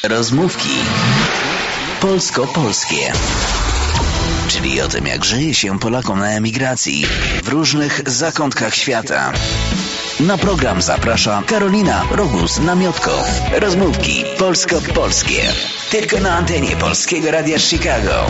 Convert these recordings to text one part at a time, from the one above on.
Rozmówki polsko-polskie. Czyli o tym, jak żyje się Polakom na emigracji w różnych zakątkach świata. Na program zaprasza Karolina Rogus-Namiotko. Rozmówki polsko-polskie. Tylko na antenie Polskiego Radia Chicago.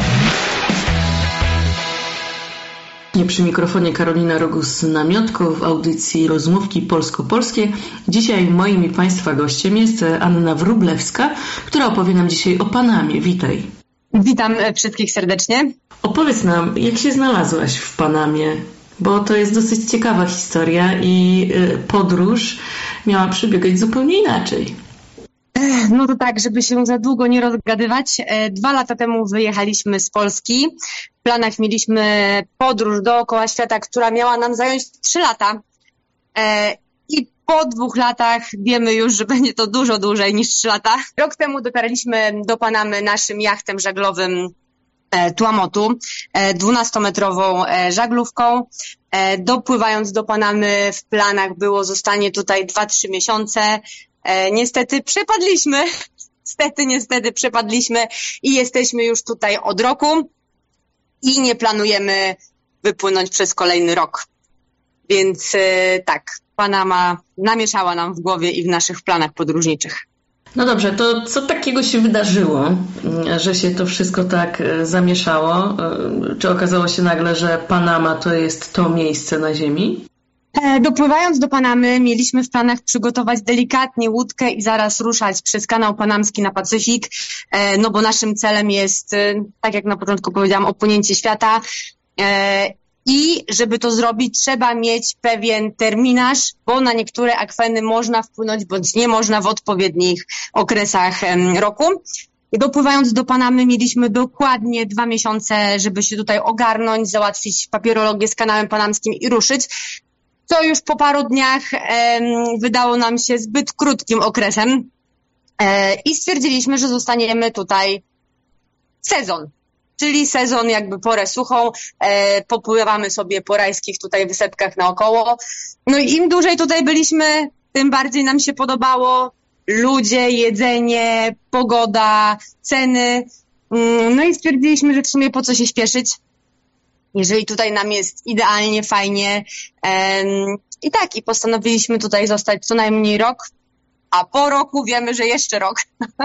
Przy mikrofonie Karolina Rogus-Namiotko w audycji Rozmówki polsko-polskie. Dzisiaj moim i Państwa gościem jest Anna Wróblewska, która opowie nam dzisiaj o Panamie. Witaj. Witam wszystkich serdecznie. Opowiedz nam, jak się znalazłaś w Panamie, bo to jest dosyć ciekawa historia i podróż miała przebiegać zupełnie inaczej. No to tak, żeby się za długo nie rozgadywać. 2 lata temu wyjechaliśmy z Polski. W planach mieliśmy podróż dookoła świata, która miała nam zająć 3 lata. I po 2 latach wiemy już, że będzie to dużo dłużej niż 3 lata. Rok temu dotarliśmy do Panamy naszym jachtem żaglowym Tuamotu, 12-metrową żaglówką. Dopływając do Panamy w planach było zostanie tutaj 2-3 miesiące. Niestety przepadliśmy. Niestety przepadliśmy i jesteśmy już tutaj od roku i nie planujemy wypłynąć przez kolejny rok. Więc tak, Panama namieszała nam w głowie i w naszych planach podróżniczych. No dobrze, to co takiego się wydarzyło, że się to wszystko tak zamieszało? Czy okazało się nagle, że Panama to jest to miejsce na ziemi? Dopływając do Panamy mieliśmy w planach przygotować delikatnie łódkę i zaraz ruszać przez kanał panamski na Pacyfik, no bo naszym celem jest, tak jak na początku powiedziałam, opłynięcie świata i żeby to zrobić trzeba mieć pewien terminarz, bo na niektóre akweny można wpłynąć bądź nie można w odpowiednich okresach roku. Dopływając do Panamy mieliśmy dokładnie 2 miesiące, żeby się tutaj ogarnąć, załatwić papierologię z kanałem panamskim i ruszyć. Co już po paru dniach wydało nam się zbyt krótkim okresem i stwierdziliśmy, że zostaniemy tutaj sezon, czyli sezon jakby porę suchą, popływamy sobie po rajskich tutaj wysepkach naokoło. No i im dłużej tutaj byliśmy, tym bardziej nam się podobało. Ludzie, jedzenie, pogoda, ceny. No i stwierdziliśmy, że w sumie po co się śpieszyć. Jeżeli tutaj nam jest idealnie, fajnie i postanowiliśmy tutaj zostać co najmniej rok, a po roku wiemy, że jeszcze rok.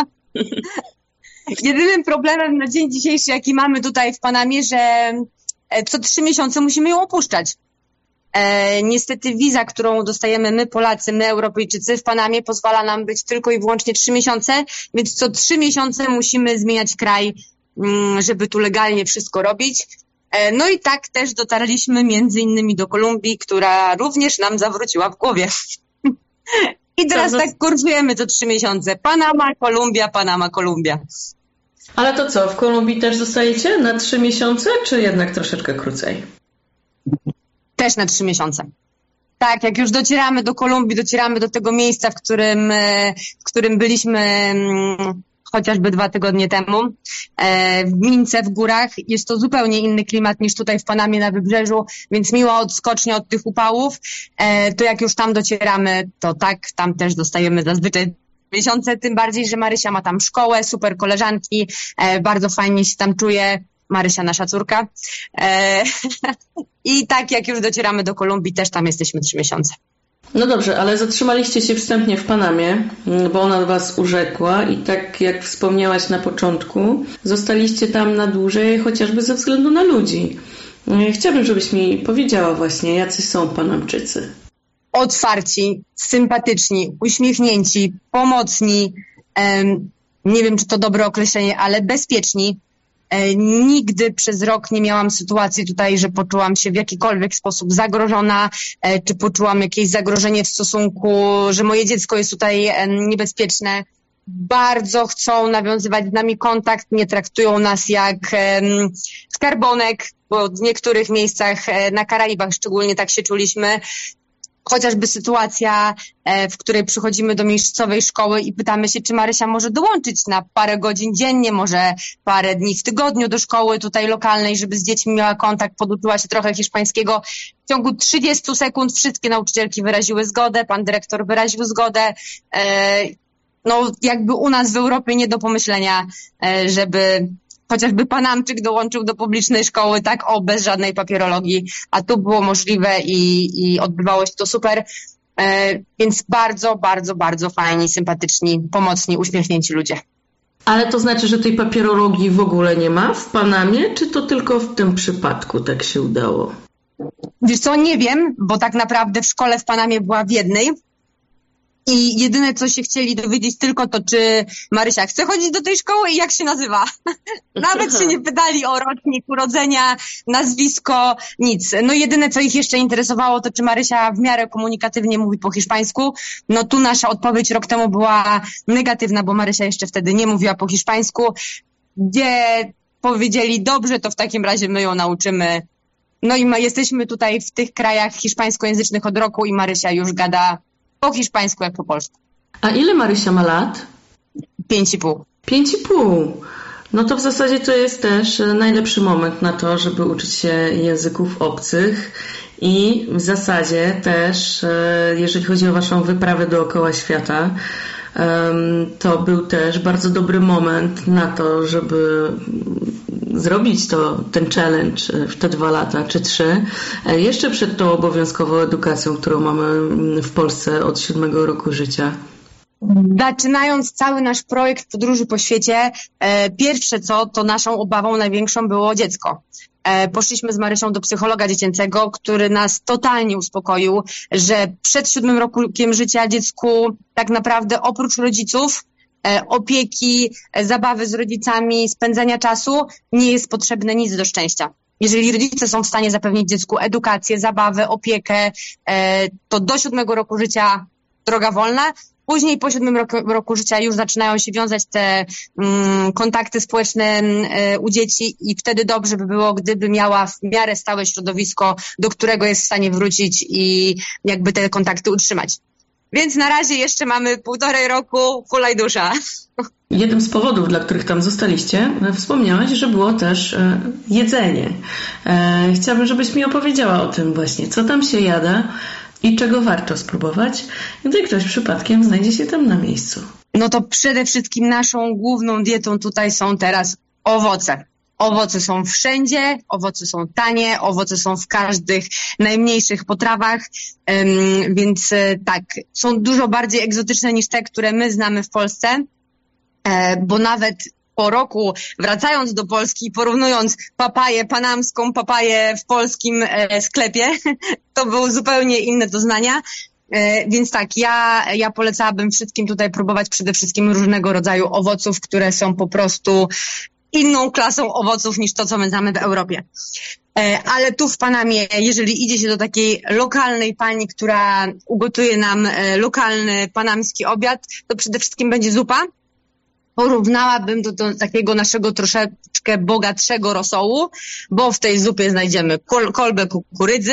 Jedynym problemem na dzień dzisiejszy, jaki mamy tutaj w Panamie, że co 3 miesiące musimy ją opuszczać. Niestety wiza, którą dostajemy my Polacy, my Europejczycy w Panamie pozwala nam być tylko i wyłącznie 3 miesiące, więc co 3 miesiące musimy zmieniać kraj, żeby tu legalnie wszystko robić. No i tak też dotarliśmy między innymi do Kolumbii, która również nam zawróciła w głowie. I teraz tak kursujemy co 3 miesiące. Panama, Kolumbia. Ale to co, w Kolumbii też zostajecie na 3 miesiące, czy jednak troszeczkę krócej? Też na 3 miesiące. Tak, jak już docieramy do Kolumbii, docieramy do tego miejsca, w którym byliśmy chociażby 2 tygodnie temu, w Mince, w górach. Jest to zupełnie inny klimat niż tutaj w Panamie na wybrzeżu, więc miła odskocznia od tych upałów. To jak już tam docieramy, to tak, tam też dostajemy zazwyczaj miesiące, tym bardziej, że Marysia ma tam szkołę, super koleżanki, bardzo fajnie się tam czuje. Marysia, nasza córka. I tak jak już docieramy do Kolumbii, też tam jesteśmy 3 miesiące. No dobrze, ale zatrzymaliście się wstępnie w Panamie, bo ona was urzekła i tak jak wspomniałaś na początku, zostaliście tam na dłużej chociażby ze względu na ludzi. Chciałabym, żebyś mi powiedziała właśnie, jacy są Panamczycy. Otwarci, sympatyczni, uśmiechnięci, pomocni, nie wiem, czy to dobre określenie, ale bezpieczni. Nigdy przez rok nie miałam sytuacji tutaj, że poczułam się w jakikolwiek sposób zagrożona, czy poczułam jakieś zagrożenie w stosunku, że moje dziecko jest tutaj niebezpieczne. Bardzo chcą nawiązywać z nami kontakt, nie traktują nas jak skarbonek, bo w niektórych miejscach na Karaibach szczególnie tak się czuliśmy. Chociażby sytuacja, w której przychodzimy do miejscowej szkoły i pytamy się, czy Marysia może dołączyć na parę godzin dziennie, może parę dni w tygodniu do szkoły tutaj lokalnej, żeby z dziećmi miała kontakt, poduczyła się trochę hiszpańskiego. W ciągu 30 sekund wszystkie nauczycielki wyraziły zgodę, pan dyrektor wyraził zgodę. no jakby u nas w Europie nie do pomyślenia, żeby chociażby Panamczyk dołączył do publicznej szkoły, tak, bez żadnej papierologii, a tu było możliwe i odbywało się to super. Więc bardzo, bardzo, bardzo fajni, sympatyczni, pomocni, uśmiechnięci ludzie. Ale to znaczy, że tej papierologii w ogóle nie ma w Panamie, czy to tylko w tym przypadku tak się udało? Wiesz co, nie wiem, bo tak naprawdę w szkole w Panamie była w jednej i jedyne, co się chcieli dowiedzieć tylko to, czy Marysia chce chodzić do tej szkoły i jak się nazywa. Nawet się nie pytali o rocznik urodzenia, nazwisko, nic. No jedyne, co ich jeszcze interesowało, to czy Marysia w miarę komunikatywnie mówi po hiszpańsku. No tu nasza odpowiedź rok temu była negatywna, bo Marysia jeszcze wtedy nie mówiła po hiszpańsku, gdzie powiedzieli, dobrze, to w takim razie my ją nauczymy. No i jesteśmy tutaj w tych krajach hiszpańskojęzycznych od roku i Marysia już gada po hiszpańsku jak po polsku. A ile Marysia ma lat? 5,5. 5,5. No to w zasadzie to jest też najlepszy moment na to, żeby uczyć się języków obcych i w zasadzie też, jeżeli chodzi o waszą wyprawę dookoła świata, to był też bardzo dobry moment na to, żeby zrobić ten challenge w te 2 lata czy 3, jeszcze przed tą obowiązkową edukacją, którą mamy w Polsce od 7 roku życia. Zaczynając cały nasz projekt podróży po świecie, pierwsze co, to naszą obawą największą było dziecko. Poszliśmy z Marysią do psychologa dziecięcego, który nas totalnie uspokoił, że przed 7 rokiem życia dziecku tak naprawdę oprócz rodziców, opieki, zabawy z rodzicami, spędzania czasu nie jest potrzebne nic do szczęścia. Jeżeli rodzice są w stanie zapewnić dziecku edukację, zabawę, opiekę, to do 7 roku życia droga wolna. Później po 7 roku życia już zaczynają się wiązać te kontakty społeczne u dzieci i wtedy dobrze by było, gdyby miała w miarę stałe środowisko, do którego jest w stanie wrócić i jakby te kontakty utrzymać. Więc na razie jeszcze mamy 1,5 roku, hulaj dusza. Jednym z powodów, dla których tam zostaliście, wspomniałaś, że było też jedzenie. Chciałabym, żebyś mi opowiedziała o tym właśnie, co tam się jada i czego warto spróbować, gdy ktoś przypadkiem znajdzie się tam na miejscu. No to przede wszystkim naszą główną dietą tutaj są teraz owoce. Owoce są wszędzie, owoce są tanie, owoce są w każdych najmniejszych potrawach, więc tak, są dużo bardziej egzotyczne niż te, które my znamy w Polsce, bo nawet po roku, wracając do Polski i porównując papaję panamską, papaję w polskim sklepie, to były zupełnie inne doznania. Więc tak, ja polecałabym wszystkim tutaj próbować przede wszystkim różnego rodzaju owoców, które są po prostu inną klasą owoców niż to, co my znamy w Europie. Ale tu w Panamie, jeżeli idzie się do takiej lokalnej pani, która ugotuje nam lokalny panamski obiad, to przede wszystkim będzie zupa. Porównałabym do takiego naszego troszeczkę bogatszego rosołu, bo w tej zupie znajdziemy kolbę kukurydzy,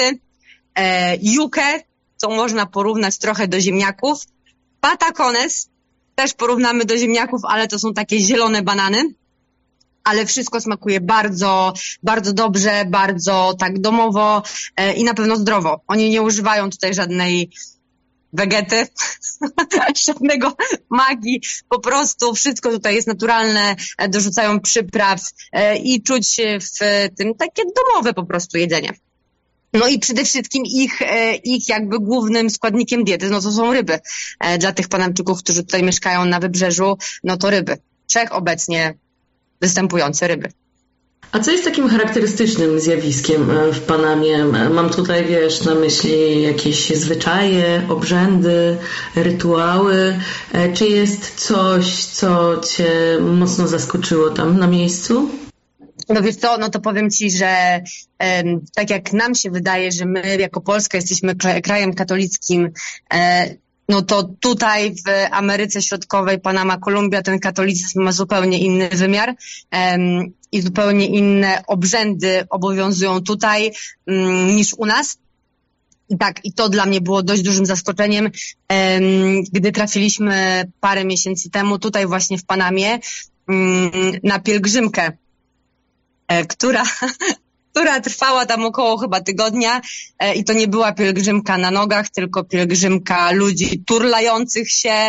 jukę, co można porównać trochę do ziemniaków, patacones, też porównamy do ziemniaków, ale to są takie zielone banany, ale wszystko smakuje bardzo, bardzo dobrze, bardzo tak domowo i na pewno zdrowo. Oni nie używają tutaj żadnej wegety, żadnego magii, po prostu wszystko tutaj jest naturalne, dorzucają przypraw i czuć w tym takie domowe po prostu jedzenie. No i przede wszystkim ich jakby głównym składnikiem diety, no to są ryby. Dla tych Panamczyków, którzy tutaj mieszkają na wybrzeżu, no to ryby. Wszechobecnie występujące ryby. A co jest takim charakterystycznym zjawiskiem w Panamie? Mam tutaj, na myśli jakieś zwyczaje, obrzędy, rytuały. Czy jest coś, co cię mocno zaskoczyło tam na miejscu? No wiesz co, no to powiem ci, że tak jak nam się wydaje, że my jako Polska jesteśmy krajem katolickim, no to tutaj w Ameryce Środkowej, Panama, Kolumbia, ten katolicyzm ma zupełnie inny wymiar i zupełnie inne obrzędy obowiązują tutaj niż u nas. I tak, i to dla mnie było dość dużym zaskoczeniem, gdy trafiliśmy parę miesięcy temu tutaj właśnie w Panamie na pielgrzymkę, która która trwała tam około chyba tygodnia i to nie była pielgrzymka na nogach, tylko pielgrzymka ludzi turlających się,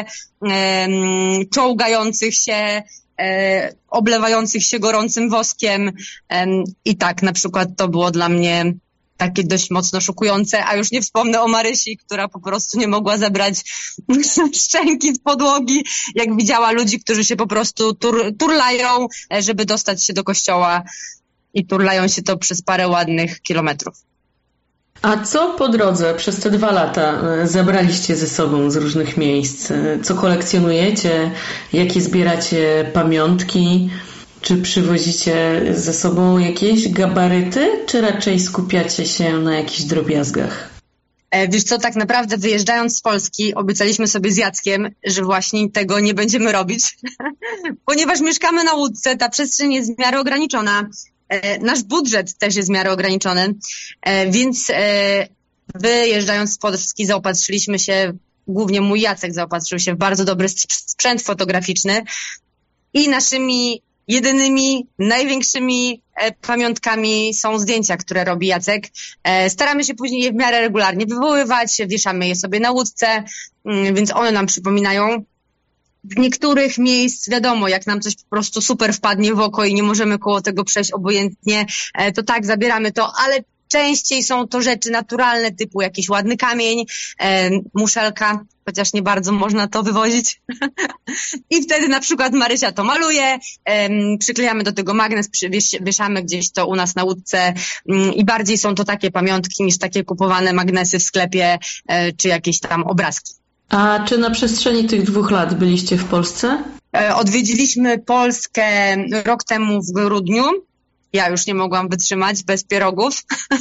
czołgających się, oblewających się gorącym woskiem i tak na przykład to było dla mnie takie dość mocno szokujące, a już nie wspomnę o Marysi, która po prostu nie mogła zebrać szczęki z podłogi, jak widziała ludzi, którzy się po prostu turlają, żeby dostać się do kościoła i turlają się to przez parę ładnych kilometrów. A co po drodze przez te 2 lata zabraliście ze sobą z różnych miejsc? Co kolekcjonujecie? Jakie zbieracie pamiątki? Czy przywozicie ze sobą jakieś gabaryty, czy raczej skupiacie się na jakichś drobiazgach? Wiesz co, tak naprawdę wyjeżdżając z Polski obiecaliśmy sobie z Jackiem, że właśnie tego nie będziemy robić, ponieważ mieszkamy na łódce, ta przestrzeń jest w miarę ograniczona, nasz budżet też jest w miarę ograniczony, więc wyjeżdżając z Polski zaopatrzyliśmy się, głównie mój Jacek zaopatrzył się w bardzo dobry sprzęt fotograficzny i naszymi jedynymi, największymi pamiątkami są zdjęcia, które robi Jacek. Staramy się później je w miarę regularnie wywoływać, wieszamy je sobie na łódce, więc one nam przypominają. W niektórych miejsc, wiadomo, jak nam coś po prostu super wpadnie w oko i nie możemy koło tego przejść obojętnie, to tak, zabieramy to, ale częściej są to rzeczy naturalne, typu jakiś ładny kamień, muszelka, chociaż nie bardzo można to wywozić. I wtedy na przykład Marysia to maluje, przyklejamy do tego magnes, wieszamy gdzieś to u nas na łódce i bardziej są to takie pamiątki niż takie kupowane magnesy w sklepie czy jakieś tam obrazki. A czy na przestrzeni tych 2 lat byliście w Polsce? Odwiedziliśmy Polskę rok temu w grudniu. Ja już nie mogłam wytrzymać bez pierogów.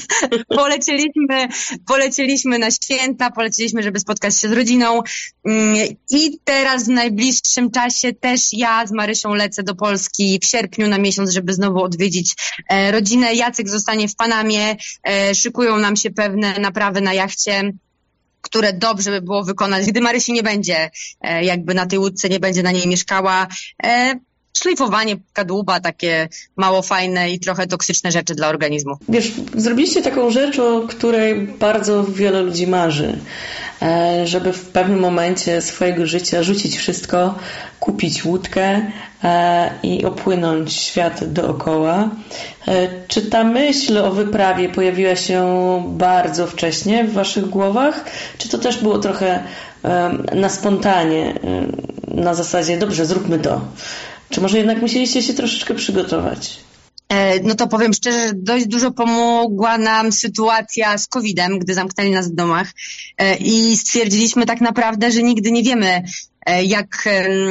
Polecieliśmy na święta, polecieliśmy, żeby spotkać się z rodziną i teraz w najbliższym czasie też ja z Marysią lecę do Polski w sierpniu na miesiąc, żeby znowu odwiedzić rodzinę. Jacek zostanie w Panamie, szykują nam się pewne naprawy na jachcie, które dobrze by było wykonać, gdy Marysi nie będzie, jakby na tej łódce nie będzie na niej mieszkała. Szlifowanie kadłuba, takie mało fajne i trochę toksyczne rzeczy dla organizmu. Wiesz, zrobiliście taką rzecz, o której bardzo wiele ludzi marzy, żeby w pewnym momencie swojego życia rzucić wszystko, kupić łódkę i opłynąć świat dookoła. Czy ta myśl o wyprawie pojawiła się bardzo wcześnie w waszych głowach? Czy to też było trochę na spontanie, na zasadzie dobrze, zróbmy to? Czy może jednak musieliście się troszeczkę przygotować? No to powiem szczerze, dość dużo pomogła nam sytuacja z COVID-em, gdy zamknęli nas w domach i stwierdziliśmy tak naprawdę, że nigdy nie wiemy, jak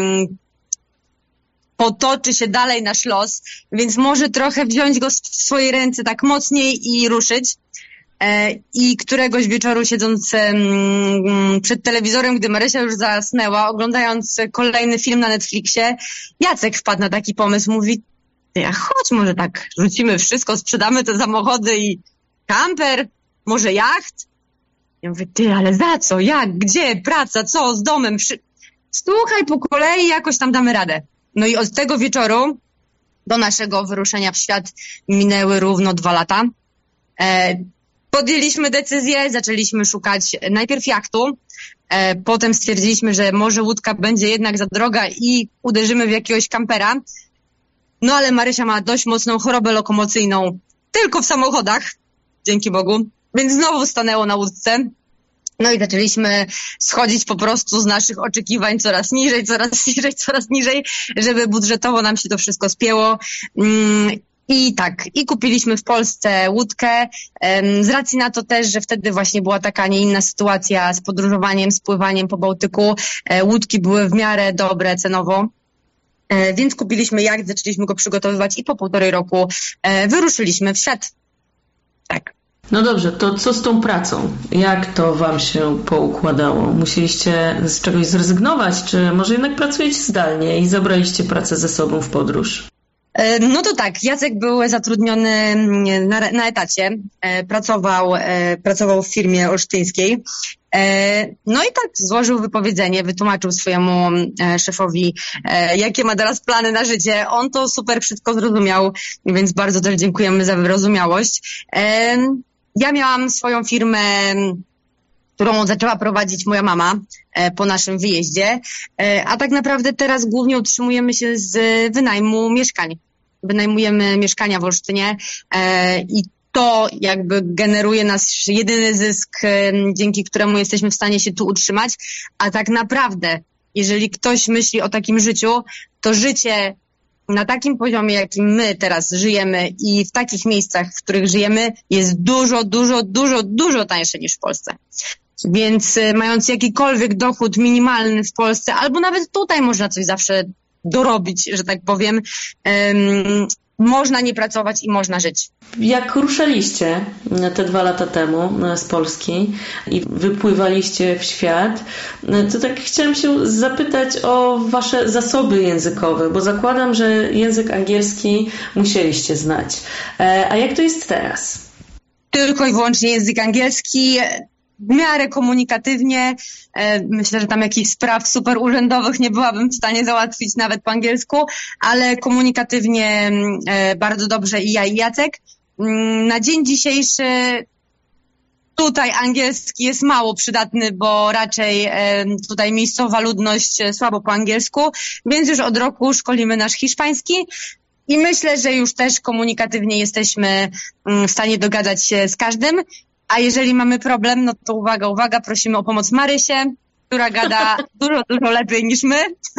potoczy się dalej nasz los, więc może trochę wziąć go w swoje ręce tak mocniej i ruszyć. I któregoś wieczoru siedząc przed telewizorem, gdy Marysia już zasnęła, oglądając kolejny film na Netflixie, Jacek wpadł na taki pomysł, mówi: a chodź, może tak rzucimy wszystko, sprzedamy te samochody i kamper, może jacht? Ja mówię: ty, ale za co, jak, gdzie, praca, co, z domem? Słuchaj, po kolei jakoś tam damy radę. No i od tego wieczoru do naszego wyruszenia w świat minęły równo 2 lata. Podjęliśmy decyzję, zaczęliśmy szukać najpierw jachtu, potem stwierdziliśmy, że może łódka będzie jednak za droga i uderzymy w jakiegoś kampera. No ale Marysia ma dość mocną chorobę lokomocyjną tylko w samochodach, dzięki Bogu, więc znowu stanęło na łódce. No i zaczęliśmy schodzić po prostu z naszych oczekiwań coraz niżej, żeby budżetowo nam się to wszystko spięło. I tak, i kupiliśmy w Polsce łódkę, z racji na to też, że wtedy właśnie była taka, a nie inna sytuacja z podróżowaniem, z pływaniem po Bałtyku. Łódki były w miarę dobre cenowo, więc kupiliśmy jacht, zaczęliśmy go przygotowywać i po 1,5 roku wyruszyliśmy w świat. Tak. No dobrze, to co z tą pracą? Jak to wam się poukładało? Musieliście z czegoś zrezygnować, czy może jednak pracujecie zdalnie i zabraliście pracę ze sobą w podróż? No to tak, Jacek był zatrudniony na etacie, pracował w firmie olsztyńskiej No i tak złożył wypowiedzenie, wytłumaczył swojemu szefowi, jakie ma teraz plany na życie. On to super wszystko zrozumiał, więc bardzo też dziękujemy za wyrozumiałość. Ja miałam swoją firmę, którą zaczęła prowadzić moja mama po naszym wyjeździe, a tak naprawdę teraz głównie utrzymujemy się z wynajmu mieszkań. Wynajmujemy mieszkania w Olsztynie i to jakby generuje nasz jedyny zysk, dzięki któremu jesteśmy w stanie się tu utrzymać, a tak naprawdę, jeżeli ktoś myśli o takim życiu, to życie na takim poziomie, jakim my teraz żyjemy i w takich miejscach, w których żyjemy, jest dużo tańsze niż w Polsce. Więc mając jakikolwiek dochód minimalny w Polsce, albo nawet tutaj można coś zawsze dorobić, że tak powiem, można nie pracować i można żyć. Jak ruszaliście te 2 lata temu z Polski i wypływaliście w świat, to tak chciałam się zapytać o wasze zasoby językowe, bo zakładam, że język angielski musieliście znać. A jak to jest teraz? Tylko i wyłącznie język angielski. W miarę komunikatywnie. Myślę, że tam jakichś spraw super urzędowych nie byłabym w stanie załatwić nawet po angielsku, ale komunikatywnie bardzo dobrze i ja, i Jacek. Na dzień dzisiejszy tutaj angielski jest mało przydatny, bo raczej tutaj miejscowa ludność słabo po angielsku, więc już od roku szkolimy nasz hiszpański. I myślę, że już też komunikatywnie jesteśmy w stanie dogadać się z każdym. A jeżeli mamy problem, no to uwaga, prosimy o pomoc Marysię, która gada dużo lepiej niż my.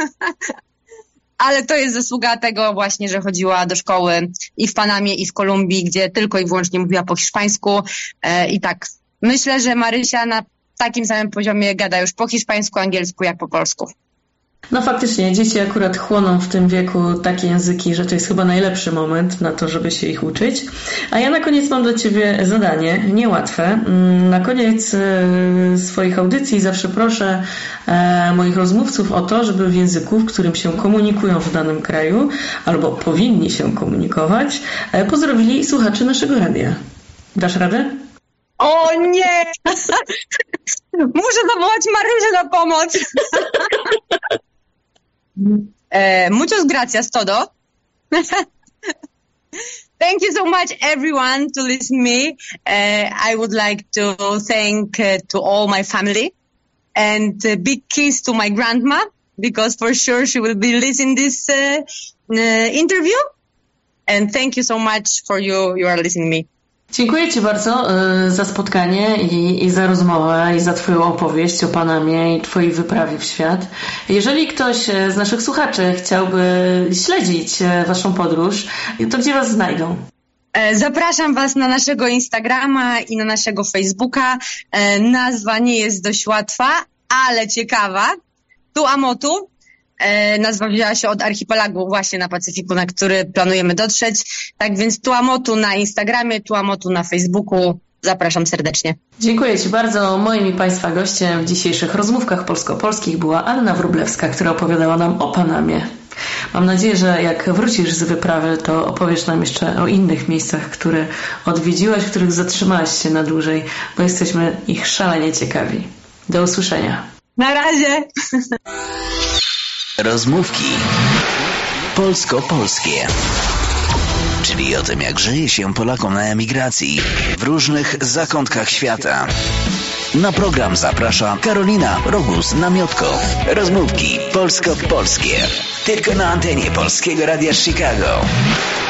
Ale to jest zasługa tego właśnie, że chodziła do szkoły i w Panamie, i w Kolumbii, gdzie tylko i wyłącznie mówiła po hiszpańsku. I tak, myślę, że Marysia na takim samym poziomie gada już po hiszpańsku, angielsku, jak po polsku. No faktycznie, dzieci akurat chłoną w tym wieku takie języki, że to jest chyba najlepszy moment na to, żeby się ich uczyć. A ja na koniec mam dla Ciebie zadanie, niełatwe. Na koniec swoich audycji zawsze proszę moich rozmówców o to, żeby w języku, w którym się komunikują w danym kraju, albo powinni się komunikować, pozdrowili słuchaczy naszego radia. Dasz radę? O nie! Muszę zawołać Marysię na pomoc. Muchas gracias, todo. Thank you so much, everyone, to listen to me. I would like to thank to all my family and a big kiss to my grandma, because for sure she will be listening this interview. And thank you so much for you are listening to me. Dziękuję Ci bardzo za spotkanie i za rozmowę i za Twoją opowieść o Panamie i Twojej wyprawie w świat. Jeżeli ktoś z naszych słuchaczy chciałby śledzić Waszą podróż, to gdzie Was znajdą? Zapraszam Was na naszego Instagrama i na naszego Facebooka. Nazwa nie jest dość łatwa, ale ciekawa. Tuamotu. Nazwa wzięła się od archipelagu właśnie na Pacyfiku, na który planujemy dotrzeć. Tak więc Tuamotu na Instagramie, Tuamotu na Facebooku. Zapraszam serdecznie. Dziękuję Ci bardzo. Moim i Państwa gościem w dzisiejszych rozmówkach polsko-polskich była Anna Wróblewska, która opowiadała nam o Panamie. Mam nadzieję, że jak wrócisz z wyprawy, to opowiesz nam jeszcze o innych miejscach, które odwiedziłaś, w których zatrzymałaś się na dłużej, bo jesteśmy ich szalenie ciekawi. Do usłyszenia. Na razie! Rozmówki polsko-polskie, czyli o tym, jak żyje się Polakom na emigracji w różnych zakątkach świata. Na program zaprasza Karolina Rogus-Namiotko. Rozmówki polsko-polskie. Tylko na antenie Polskiego Radia Chicago.